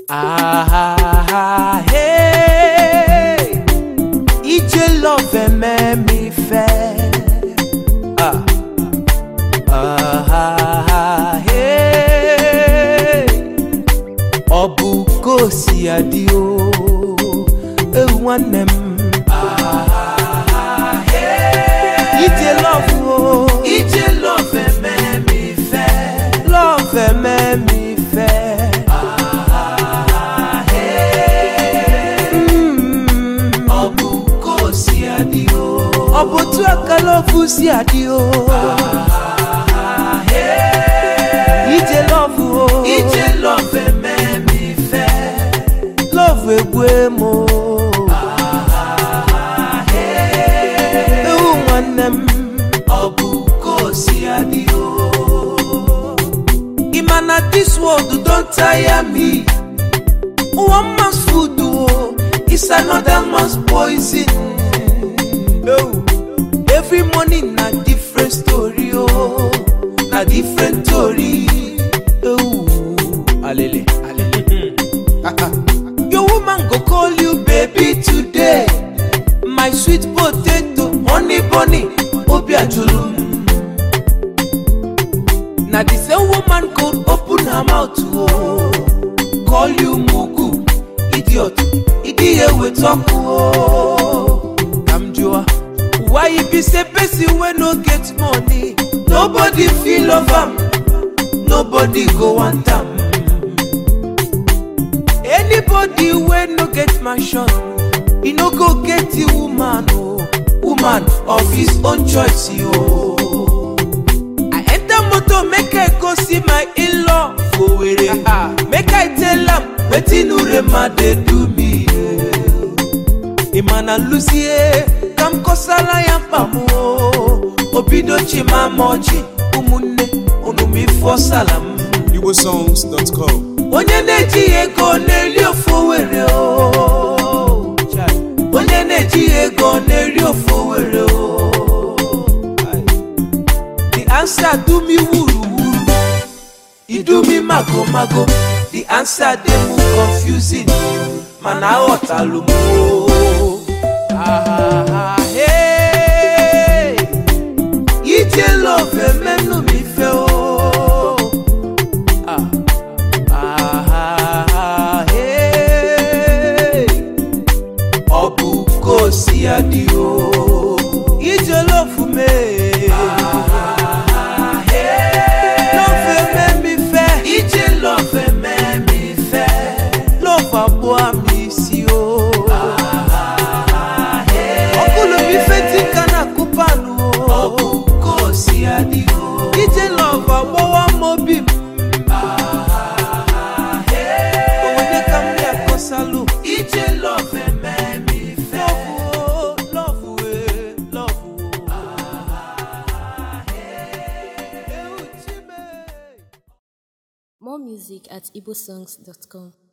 Ah, hey, ije love me fair. Hey, obuko si adio, ewanem. Hey, ije love me fair. Love me fair. Obuko si adio, obutu akalofu si adio. Ije love me fair. Love egwemo. Ewanem. Obuko si adio. Imana this world don't tire me. One man's food is another man's poison. No. Every morning a different story, oh, a different story. Oh, alele, alele. Your woman go call you baby today. My sweet potato, honey bunny, obia julum. Now the same woman could open her mouth to call you mugu, idiot, idiot we talk. Kamjua, why you be say person when no get money? Nobody feel love am, nobody go want am. Anybody when no get mansion, he no go get the woman, oh, woman of his own choice, oh. To make I go see my in-law for where make I tell am wetin urema dey do me. Imana Lucie kam kosala yampamu obido chima moji umunne unumi for salam. igbosongs.com. Onye neji ego n'eli ofo were o. Onye neji ego n'eli ofo were o. The answer do me wuru wuru, it do me mago mago. The answer dey move confusing, man I otalumo. Hey, ije love me no mi fe o. Hey, obuko si adio, ije love me. More music at igbosongs.com.